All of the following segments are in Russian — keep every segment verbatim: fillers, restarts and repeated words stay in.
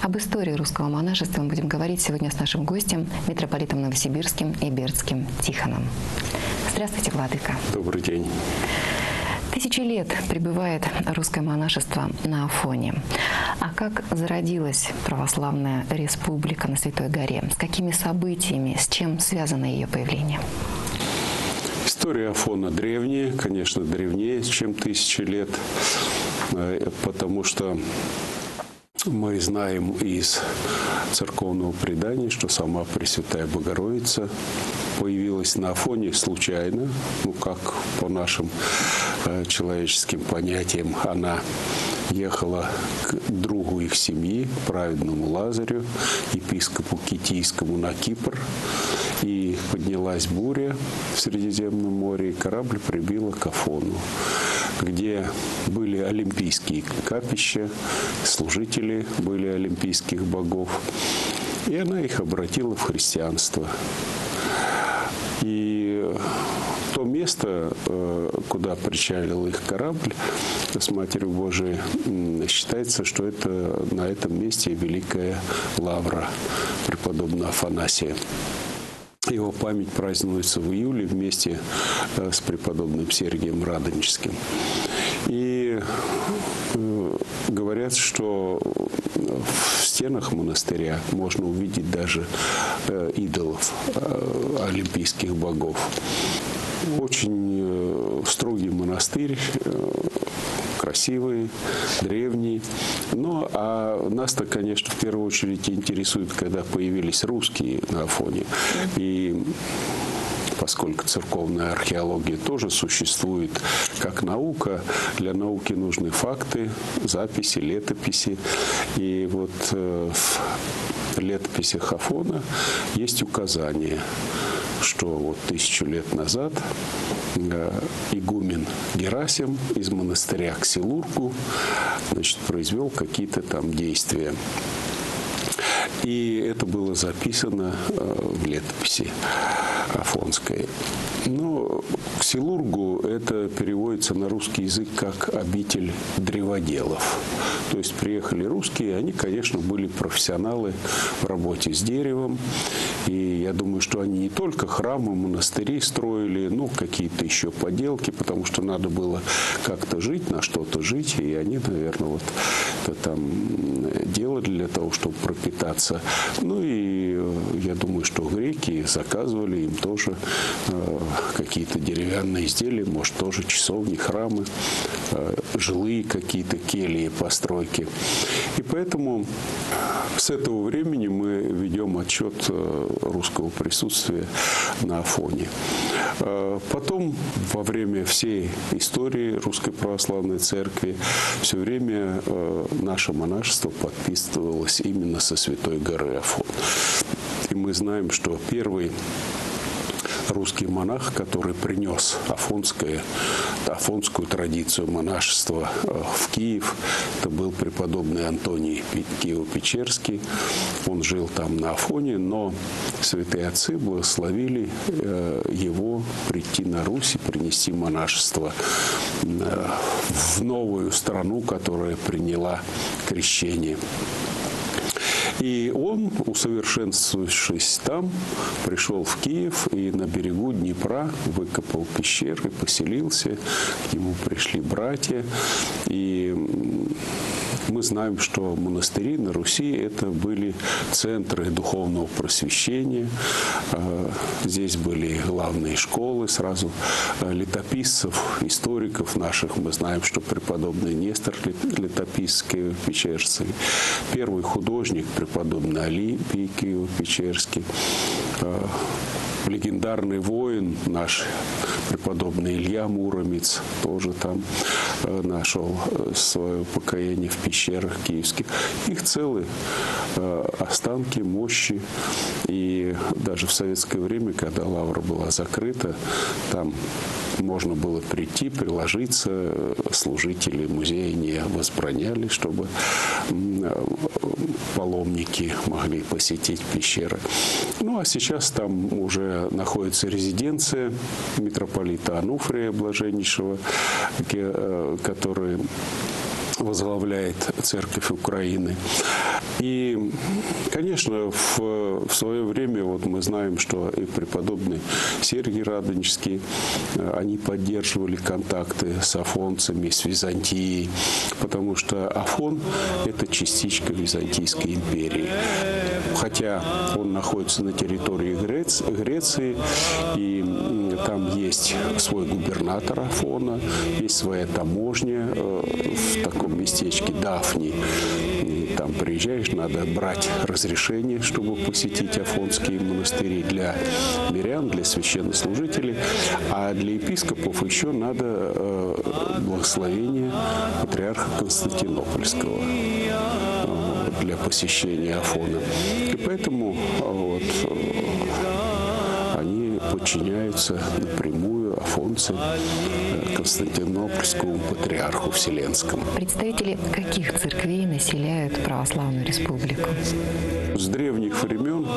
Об истории русского монашества мы будем говорить сегодня с нашим гостем, митрополитом Новосибирским и Бердским Тихоном. Здравствуйте, владыка. Добрый день. Тысячи лет пребывает русское монашество на Афоне. А как зародилась православная республика на Святой горе? С какими событиями, с чем связано ее появление? История Афона древняя, конечно, древнее, чем тысячи лет, потому что мы знаем из церковного предания, что сама Пресвятая Богородица появилась на Афоне случайно, ну как по нашим э, человеческим понятиям, она ехала к другу их семьи, праведному Лазарю, епископу Китийскому, на Кипр, и поднялась буря в Средиземном море, и корабль прибило к Афону, где были олимпийские капища, служители были олимпийских богов, и она их обратила в христианство. И то место, куда причалил их корабль с Матерью Божией, считается, что это на этом месте великая лавра преподобного Афанасия. Его память празднуется в июле вместе с преподобным Сергием Радонежским. И говорят, что в стенах монастыря можно увидеть даже идолов олимпийских богов. Очень строгий монастырь, красивый, древний. Ну, а нас-то, конечно, в первую очередь интересует, когда появились русские на Афоне. И поскольку церковная археология тоже существует как наука, для науки нужны факты, записи, летописи. И вот в летописях Афона есть указание, что вот тысячу лет назад игумен Герасим из монастыря к Силургу, значит, произвел какие-то там действия. И это было записано в летописи афонской. Но к Силургу это переводится на русский язык как «обитель древоделов». То есть приехали русские, они, конечно, были профессионалы в работе с деревом. И я думаю, что они не только храмы, монастыри строили, ну, какие-то еще поделки, потому что надо было как-то жить, на что-то жить. И они, наверное, вот это там делали для того, чтобы пропитаться. Ну и я думаю, что греки заказывали им тоже э, какие-то деревянные изделия, может, тоже часовни, храмы, э, жилые какие-то кельи, постройки. И поэтому с этого времени мы ведем отчет э, русского присутствия на Афоне. Э, потом, во время всей истории Русской Православной Церкви, все время э, наше монашество подписывалось именно со Святой горы Афон. И мы знаем, что первый русский монах, который принес афонское, афонскую традицию монашества в Киев, это был преподобный Антоний Киево-Печерский. Он жил там на Афоне, но святые отцы благословили его прийти на Русь и принести монашество в новую страну, которая приняла крещение. И он, усовершенствовавшись там, пришел в Киев и на берегу Днепра выкопал пещеры, поселился. К нему пришли братья. И мы знаем, что монастыри на Руси – это были центры духовного просвещения. Здесь были главные школы, сразу летописцев, историков наших. Мы знаем, что преподобный Нестор Летописский, Печерский, первый художник, преподобный Олимпий Киево-Печерский, легендарный воин наш, преподобный Илья Муромец, тоже там нашел свое покаяние в пещерах киевских. Их целые останки, мощи. И даже в советское время, когда лавра была закрыта, там можно было прийти, приложиться. Служители музея не возбраняли, чтобы паломники могли посетить пещеры. Ну, а сейчас там уже находится резиденция митрополита Ануфрия Блаженнейшего, который возглавляет Церковь Украины. И, конечно, в, в свое время вот мы знаем, что и преподобный Сергий Радонежский, они поддерживали контакты с афонцами, с Византией, потому что Афон – это частичка Византийской империи. Хотя он находится на территории Греции, и там есть свой губернатор Афона, есть своя таможня в таком местечке Дафни. И там приезжаешь, надо брать разрешение, чтобы посетить афонские монастыри для мирян, для священнослужителей, а для епископов еще надо благословение патриарха Константинопольского для посещения Афона. И поэтому вот, они подчиняются напрямую афонцы Константинопольскому патриарху Вселенскому. Представители каких церквей населяют православную республику? С древних времен,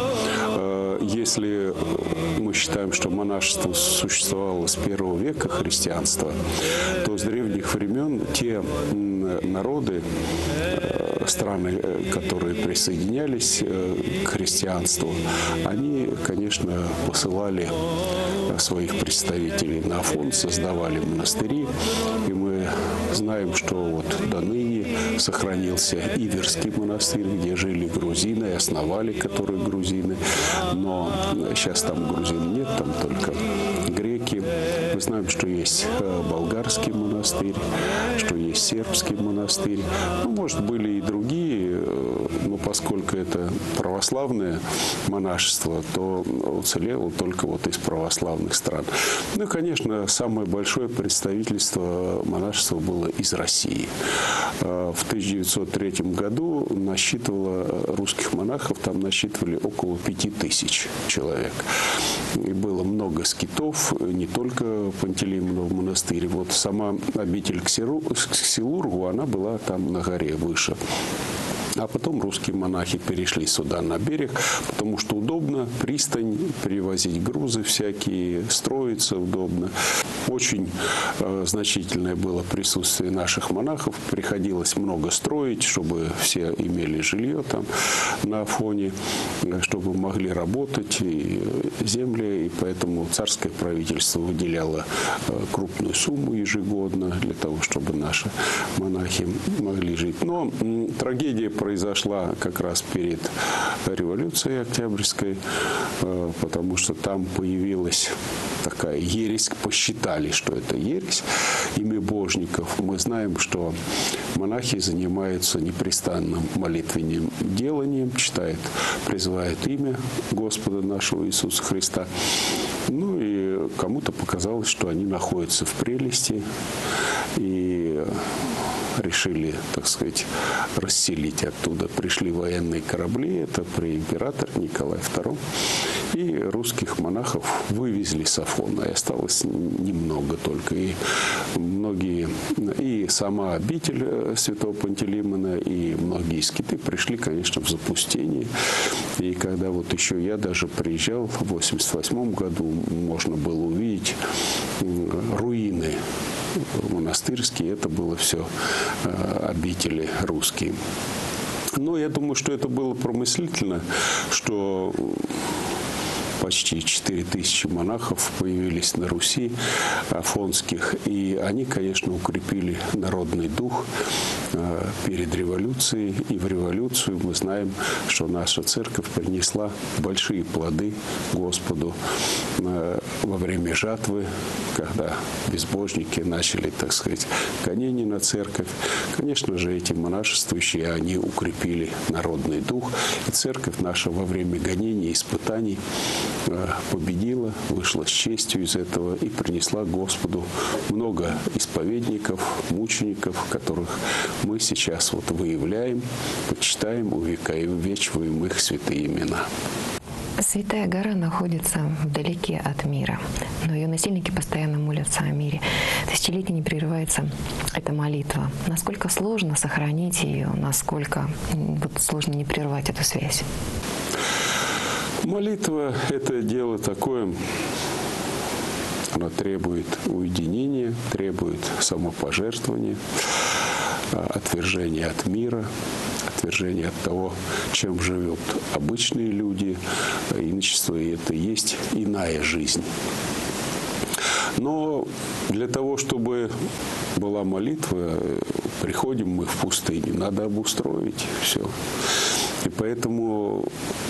если мы считаем, что монашество существовало с первого века христианства, то с древних времен те народы, страны, которые присоединялись к христианству, они, конечно, посылали своих представителей на Афон, создавали монастыри, и мы знаем, что вот до ныне сохранился Иверский монастырь, где жили грузины, и основали которые грузины, но сейчас там грузин нет, там только греки. Мы знаем, что есть болгарский монастырь, что есть сербский монастырь. Ну, может, были и другие, но поскольку это православное монашество, то уцелело только вот из православных стран. Ну и, конечно, самое большое представительство монашества было из России. В тысяча девятьсот третьем году насчитывало русских монахов, там насчитывали около пяти тысяч человек. И было много скитов, не только Пантелеймонов монастырь. Вот сама обитель Ксилургу, она была там на горе выше. А потом русские монахи перешли сюда на берег, потому что удобно, пристань, перевозить грузы всякие, строиться удобно. Очень э, значительное было присутствие наших монахов. Приходилось много строить, чтобы все имели жилье там на Афоне, чтобы могли работать и земли. И поэтому царское правительство выделяло э, крупную сумму ежегодно для того, чтобы наши монахи могли жить. Но м, трагедия произошла как раз перед революцией Октябрьской, э, потому что там появилась такая ересь, посчитали, что это ересь, имябожников. Мы знаем, что монахи занимаются непрестанным молитвенным деланием, читают, призывают имя Господа нашего Иисуса Христа. Ну и кому-то показалось, что они находятся в прелести и решили, так сказать, расселить оттуда. Пришли военные корабли, это при императоре Николае втором, и русских монахов вывезли с Афона, и осталось немного только. И многие, и сама обитель святого Пантелеймона, и многие скиты пришли, конечно, в запустение. И когда вот еще я даже приезжал в восемьдесят восьмом году, можно было увидеть руины монастырские, это было все обители русские. Но я думаю, что это было промыслительно, что почти четыре тысячи монахов появились на Руси, афонских, и они, конечно, укрепили народный дух перед революцией. И в революцию мы знаем, что наша церковь принесла большие плоды Господу во время жатвы, когда безбожники начали, так сказать, гонения на церковь. Конечно же, эти монашествующие, они укрепили народный дух, и церковь наша во время гонений и испытаний победила, вышла с честью из этого и принесла Господу много исповедников, мучеников, которых мы сейчас вот выявляем, почитаем, увековечиваем их святые имена. Святая гора находится вдалеке от мира, но ее насельники постоянно молятся о мире. Тысячелетия не прерывается эта молитва. Насколько сложно сохранить ее, насколько вот, сложно не прервать эту связь? Молитва – это дело такое, она требует уединения, требует самопожертвования, отвержения от мира, отвержение от того, чем живут обычные люди, иночество, и это есть иная жизнь. Но для того, чтобы была молитва, приходим мы в пустыню, надо обустроить все. И поэтому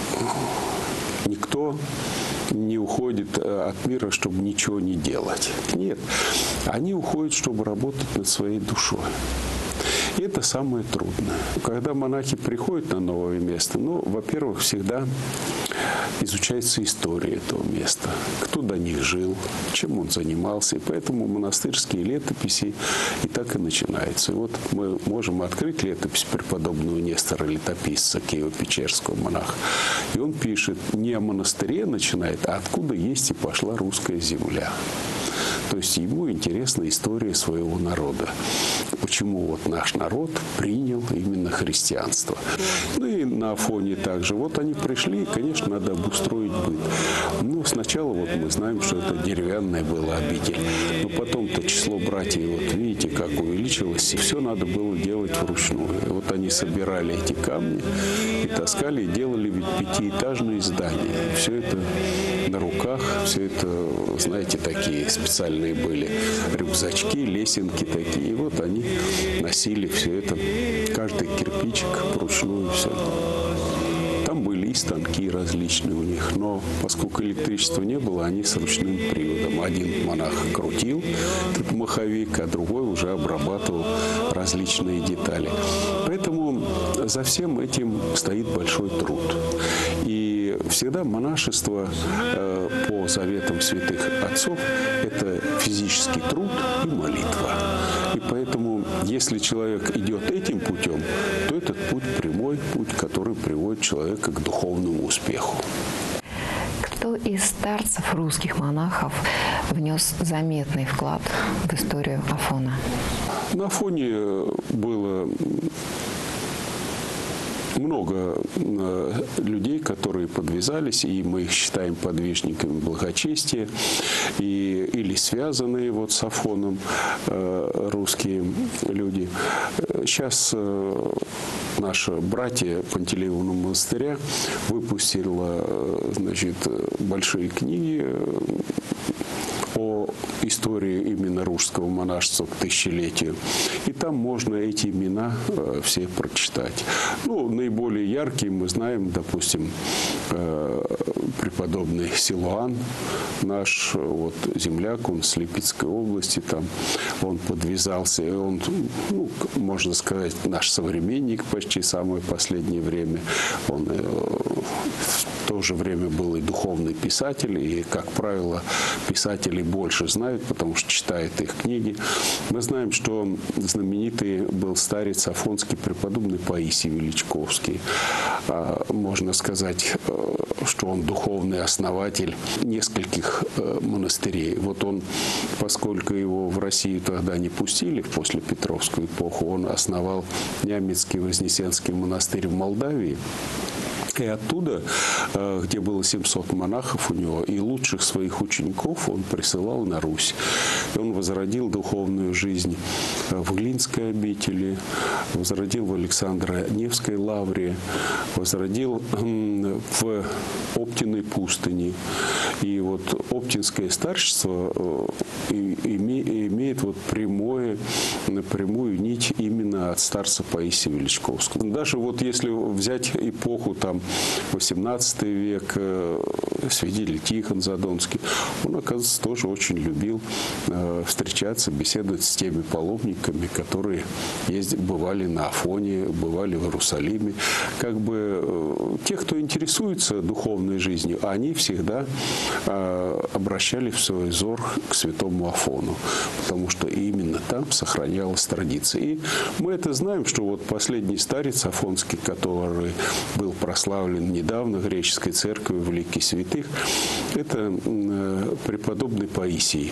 никто не уходит от мира, чтобы ничего не делать. Нет, они уходят, чтобы работать над своей душой. И это самое трудное. Когда монахи приходят на новое место, ну, во-первых, всегда изучается история этого места. Кто до них жил, чем он занимался. И поэтому монастырские летописи и так и начинаются. И вот мы можем открыть летопись преподобного Нестора Летописца, Киево-Печерского монаха. И он пишет, не о монастыре начинает, а откуда есть и пошла русская земля. То есть ему интересна история своего народа. Почему вот наш народ принял именно христианство. Ну и на Афоне также. Вот они пришли, и, конечно, надо обустроить быт. Ну, сначала вот мы знаем, что это деревянная была обитель. Но потом-то число братьев, вот видите, как увеличилось. И все надо было делать вручную. И вот они собирали эти камни и таскали, и делали ведь пятиэтажные здания. Все это на руках, все это, знаете, такие специальные были рюкзачки, лесенки такие. И вот они носили все это, каждый кирпичик вручную, все. Там были и станки различные у них, но поскольку электричества не было, они с ручным приводом. Один монах крутил этот маховик, а другой уже обрабатывал различные детали. Поэтому за всем этим стоит большой труд. И всегда монашество э, по заветам святых отцов – это физический труд и молитва. И поэтому, если человек идет этим путем, то этот путь прямой, путь, который приводит человека к духовному успеху. Кто из старцев русских монахов внес заметный вклад в историю Афона? На Афоне было много людей, которые подвязались, и мы их считаем подвижниками благочестия, и, или связанные вот с Афоном э, русские люди. Сейчас э, наши братья Пантелеевного монастыря выпустила, значит, большие книги о истории именно русского монашества к тысячелетию. И там можно эти имена э, все прочитать. Ну, наиболее яркие мы знаем, допустим, э, преподобный Силуан, наш вот, земляк, он с Липецкой области, там он подвязался, и он, ну, можно сказать, наш современник почти самое последнее время. Он э, в то же время был и духовный писатель, и, как правило, писатели больше знают, потому что читают их книги. Мы знаем, что знаменитый был старец афонский преподобный Паисий Величковский. Можно сказать, что он духовный основатель нескольких монастырей. Вот он, поскольку его в Россию тогда не пустили в послепетровскую эпоху, он основал Нямецкий Вознесенский монастырь в Молдавии. И оттуда, где было семьсот монахов у него, и лучших своих учеников он присылал на Русь. И он возродил духовную жизнь в Глинской обители, возродил в Александро-Невской лавре, возродил в Оптиной пустыне. И вот Оптинское старчество имеет вот прямое, прямую нить именно от старца Паисия Величковского. Даже вот если взять эпоху там восемнадцатый век, святитель Тихон Задонский, он, оказывается, тоже очень любил встречаться, беседовать с теми паломниками, которые ездили, бывали на Афоне, бывали в Иерусалиме. Как бы те, кто интересуется духовной жизнью, они всегда обращали в свой взор к святому Афону, потому что именно там сохранялась традиция. И мы это знаем, что вот последний старец афонский, который был прославлен недавно греческой церковью в лике святых, это преподобный Паисий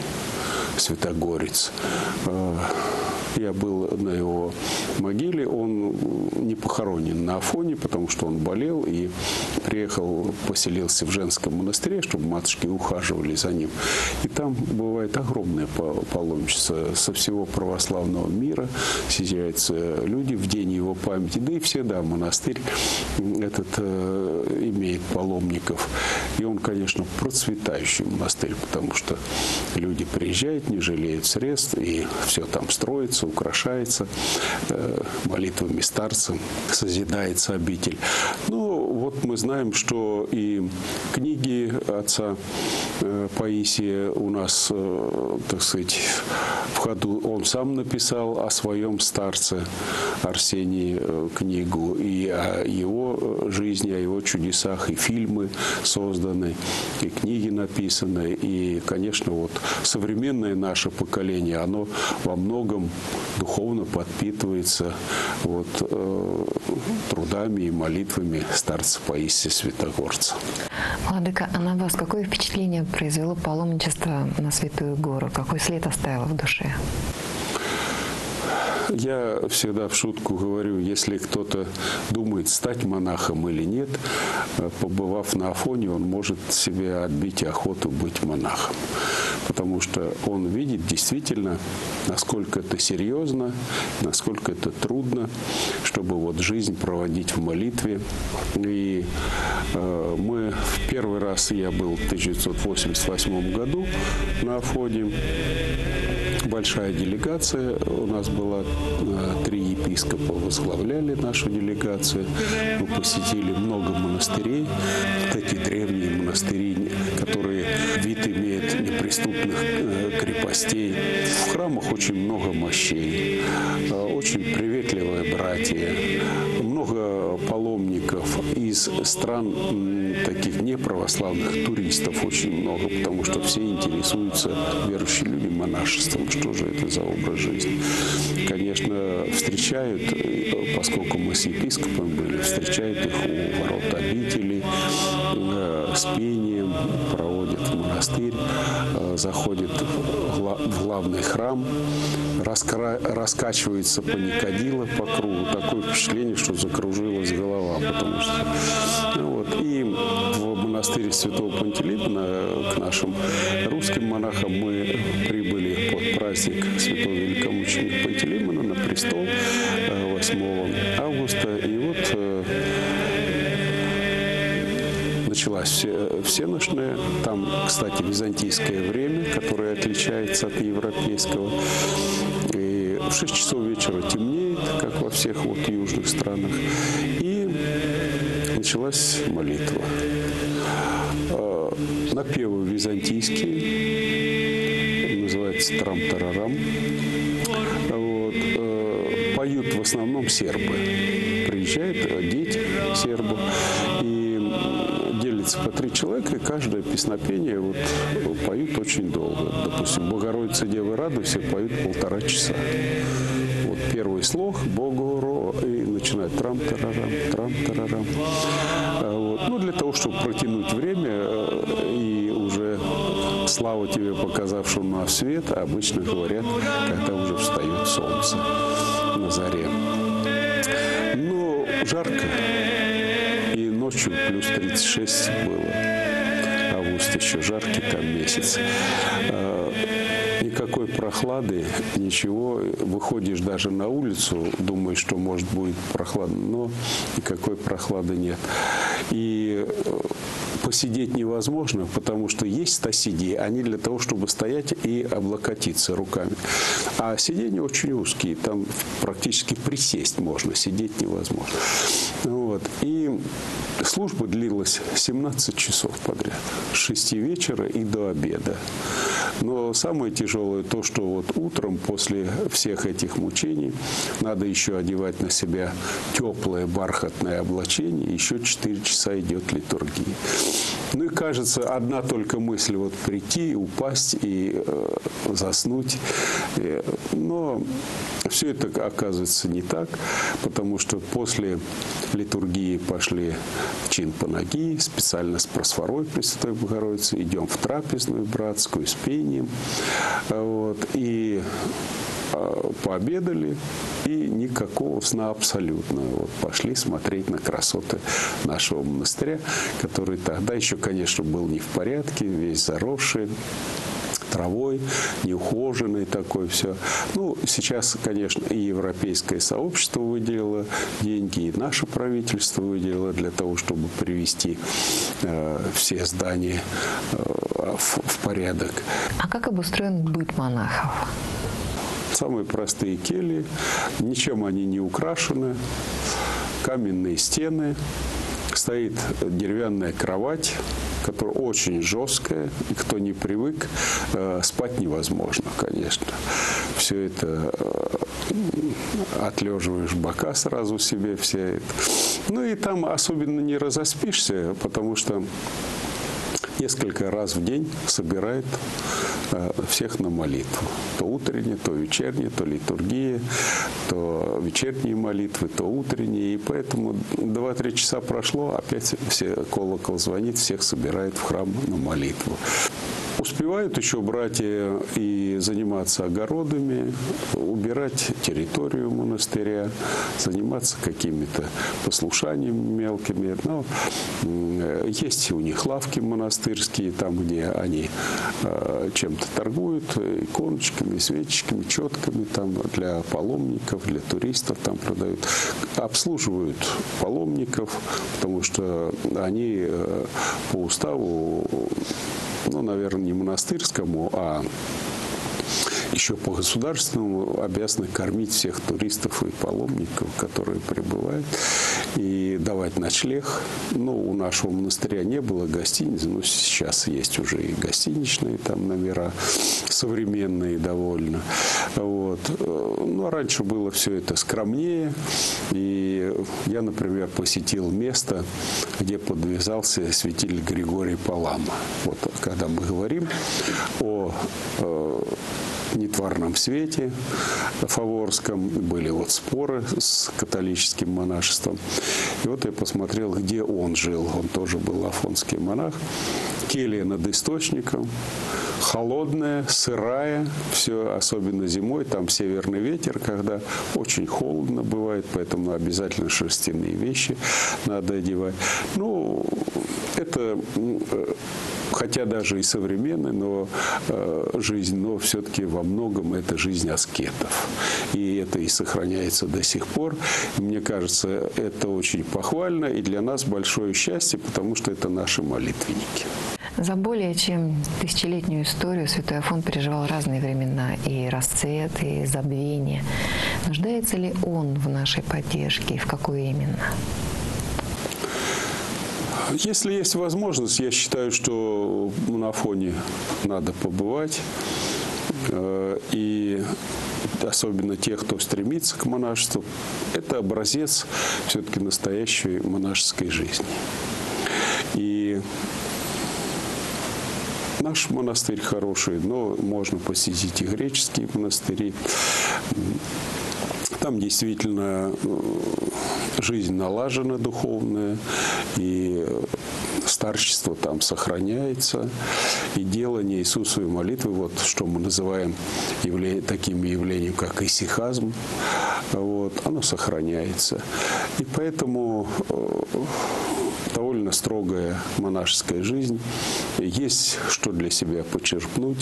Святогорец. Я был на его могиле, он не похоронен похоронен на Афоне, потому что он болел и приехал, поселился в женском монастыре, чтобы матушки ухаживали за ним. И там бывает огромное паломничество со всего православного мира. Съезжаются люди в день его памяти. Да и всегда монастырь этот э, имеет паломников. И он, конечно, процветающий монастырь, потому что люди приезжают, не жалеют средств, и все там строится, украшается э, молитвами старцам, созидается обитель. Ну, вот мы знаем, что и книги отца э, Паисия у нас, э, так сказать, в ходу. Он сам написал о своем старце Арсении э, книгу, и о его жизни, о его чудесах, и фильмы созданы, и книги написаны. И, конечно, вот современное наше поколение, оно во многом духовно подпитывается вот, э, трудами и молитвами старца Паисия Святогорца. Владыка, а на вас какое впечатление произвело паломничество на Святую Гору? Какой след оставило в душе? Я всегда в шутку говорю, если кто-то думает, стать монахом или нет, побывав на Афоне, он может себе отбить охоту быть монахом. Потому что он видит действительно, насколько это серьезно, насколько это трудно, чтобы вот жизнь проводить в молитве. И э, мы в первый раз, я был в тысяча девятьсот восемьдесят восьмом году на Афоне. Большая делегация у нас была, три епископа возглавляли нашу делегацию. Мы посетили много монастырей, вот эти древние монастыри, которые вид имеют неприступных крепостей. В храмах очень много мощей, очень приветливые братья, много паломников из стран таких неправославных, туристов очень много, потому что все интересуются, верующие люди, монашеством. Что же это за образ жизни? Конечно, встречают, поскольку мы с епископом были, встречают их у ворот обители, с пением, проводят в монастырь, заходят в главный храм, раскра... раскачивается паникадило по кругу. Такое впечатление, что закружилась голова, потому что... Ну, вот. И в монастыре Святого Пантелеймона к нашим русским монахам мы прибыли под праздник Святого Великомученика Пантелеймона на престол восьмого августа. И вот началась всенощная. Там, кстати, византийское время, которое отличается от европейского. И в шесть часов вечера темнеет, как во всех вот южных странах. И началась молитва. Напевы византийские, называется трам-тарарам. Вот. Поют в основном сербы. Приезжают дети сербы и делятся по три человека, и каждое песнопение вот, поют очень долго. Допустим, «Богородица, Дева, радуйся» поют полтора часа. Вот первый слог «Богоро» и начинают трам-тарарам, трам-тарарам. Вот. Ну, для того, чтобы протянуть время и уже слава тебе, показавшему на свет, обычно говорят, когда уже встает солнце на заре. Но жарко, и ночью плюс тридцать шесть было. Август еще жаркий там месяц. Никакой прохлады, ничего. Выходишь даже на улицу, думаешь, что может будет прохладно, но никакой прохлады нет. И посидеть невозможно, потому что есть стасиди, они для того, чтобы стоять и облокотиться руками. А сиденья очень узкие, там практически присесть можно, сидеть невозможно. Вот. И служба длилась семнадцать часов подряд, с шести вечера и до обеда. Но самое тяжелое то, что вот утром после всех этих мучений надо еще одевать на себя теплое бархатное облачение, еще четыре часа идет литургия. Ну и кажется, одна только мысль вот прийти, упасть и э, заснуть. Но все это оказывается не так, потому что после литургии пошли чин панагии, специально с просфорой Пресвятой Богородицы, идем в трапезную братскую с пением. Вот, и пообедали, и никакого сна абсолютно. Вот пошли смотреть на красоты нашего монастыря, который тогда еще, конечно, был не в порядке, весь заросший травой, неухоженный такой все. Ну, сейчас, конечно, и европейское сообщество выделило деньги, и наше правительство выделило для того, чтобы привести э, все здания э, в, в порядок. А как обустроен быт монахов? Самые простые кельи, ничем они не украшены, каменные стены, стоит деревянная кровать, которая очень жесткая, и кто не привык, э, спать невозможно, конечно. Все это э, отлеживаешь бока сразу себе, все это. Ну и там особенно не разоспишься, потому что несколько раз в день собирает э, всех на молитву. То утренние, то вечерние, то литургия, то вечерние молитвы, то утренние. И поэтому два-три часа прошло, опять все, колокол звонит, всех собирает в храм на молитву. Успевают еще братья и заниматься огородами, убирать территорию монастыря, заниматься какими-то послушаниями мелкими. Но есть у них лавки монастырские, там, где они чем-то торгуют, иконочками, свечечками, четками там, для паломников, для туристов там продают. Обслуживают паломников, потому что они по уставу, ну, наверное, не монастырскому, а еще по государственному обязаны кормить всех туристов и паломников, которые прибывают, и давать ночлег. Ну, у нашего монастыря не было гостиницы, но сейчас есть уже и гостиничные там номера, современные довольно. Вот. Но раньше было все это скромнее, и я, например, посетил место, где подвязался святитель Григорий Палама. Вот, когда мы говорим о нетварном свете фаворском, были вот споры с католическим монашеством. И вот я посмотрел, где он жил. Он тоже был афонский монах. Келья над источником, холодная, сырая, все, особенно зимой, там северный ветер, когда очень холодно бывает, поэтому обязательно шерстяные вещи надо одевать. Ну, это, хотя даже и современная, но э, жизнь, но все-таки во многом это жизнь аскетов. И это и сохраняется до сих пор. И мне кажется, это очень похвально, и для нас большое счастье, потому что это наши молитвенники. За более чем тысячелетнюю историю святой Афон переживал разные времена, и расцвет, и забвение. Нуждается ли он в нашей поддержке, и в какой именно? Если есть возможность, я считаю, что на Афоне надо побывать. И особенно тех, кто стремится к монашеству, это образец все-таки настоящей монашеской жизни. И наш монастырь хороший, но можно посетить и греческие монастыри. Там действительно жизнь налажена духовная, и старчество там сохраняется, и делание Иисусовой молитвы, вот что мы называем явление, таким явлением, как исихазм, вот, оно сохраняется. И поэтому довольно строгая монашеская жизнь. Есть что для себя почерпнуть,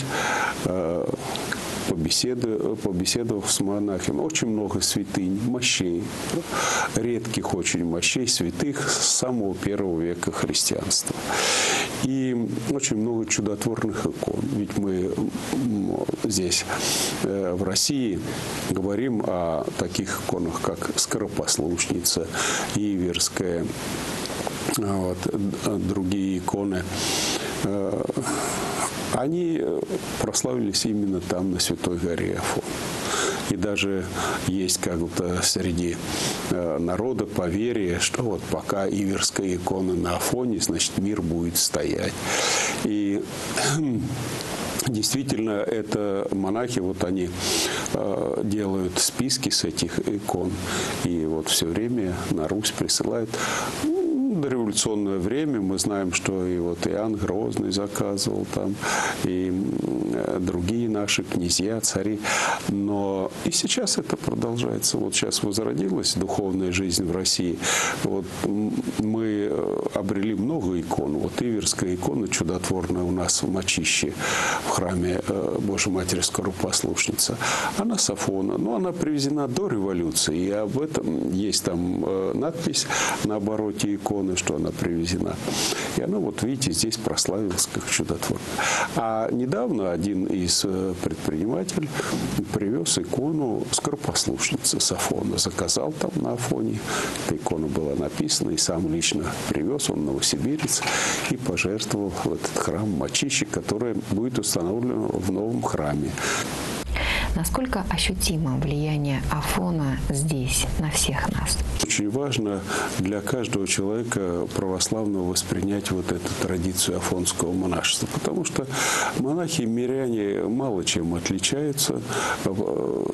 побеседовав, побеседовав с монахами. Очень много святынь, мощей, редких очень мощей, святых с самого первого века христианства. И очень много чудотворных икон. Ведь мы здесь, в России, говорим о таких иконах, как Скоропослушница, Иверская, вот, другие иконы. Они прославились именно там, на Святой горе Афон. И даже есть как-то среди народа поверье, что вот пока иверская икона на Афоне, значит, мир будет стоять. И действительно, это монахи, вот они э, делают списки с этих икон, и вот все время на Русь присылают. в дореволюционное время мы знаем, что и вот Иоанн Грозный заказывал там, и другие наши князья, цари. Но и сейчас это продолжается. Вот сейчас возродилась духовная жизнь в России. Вот мы обрели много икон. Вот Иверская икона чудотворная у нас в Мочище, в храме Божьей Матери Скоропослушница. Она с Афона, но она привезена до революции. И об этом есть там надпись на обороте иконы, что она привезена. И она, вот видите, здесь прославилась как чудотворная. А недавно один из предпринимателей привез икону Скоропослушницы с Афона. Заказал там на Афоне. Эта икона была написана, и сам лично привез, он новосибирец, и пожертвовал в этот храм Мочище, который будет установлен в новом храме. Насколько ощутимо влияние Афона здесь, на всех нас? Очень важно для каждого человека православного воспринять вот эту традицию афонского монашества, потому что монахи и миряне мало чем отличаются в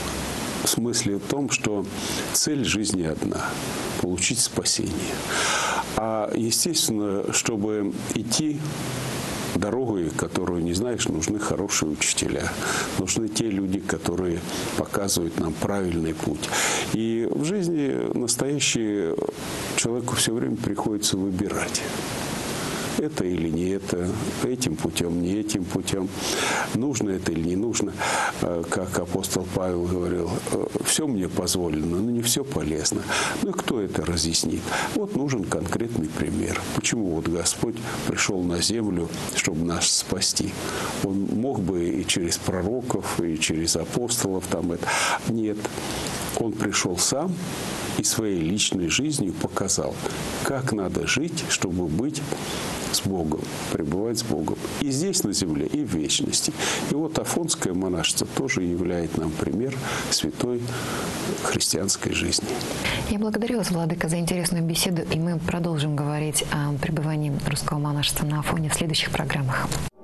смысле в том, что цель жизни одна – получить спасение. А, естественно, чтобы идти дорогой, которую не знаешь, нужны хорошие учителя. Нужны те люди, которые показывают нам правильный путь. И в жизни настоящий человеку все время приходится выбирать. Это или не это, этим путем, не этим путем, нужно это или не нужно. Как апостол Павел говорил, все мне позволено, но не все полезно. Ну и кто это разъяснит? Вот нужен конкретный пример. Почему вот Господь пришел на землю, чтобы нас спасти? Он мог бы и через пророков, и через апостолов там это. Нет, Он пришел сам и своей личной жизнью показал, как надо жить, чтобы быть с Богом, пребывать с Богом. И здесь, на земле, и в вечности. И вот афонское монашество тоже является нам пример святой христианской жизни. Я благодарю вас, владыка, за интересную беседу, и мы продолжим говорить о пребывании русского монашества на Афоне в следующих программах.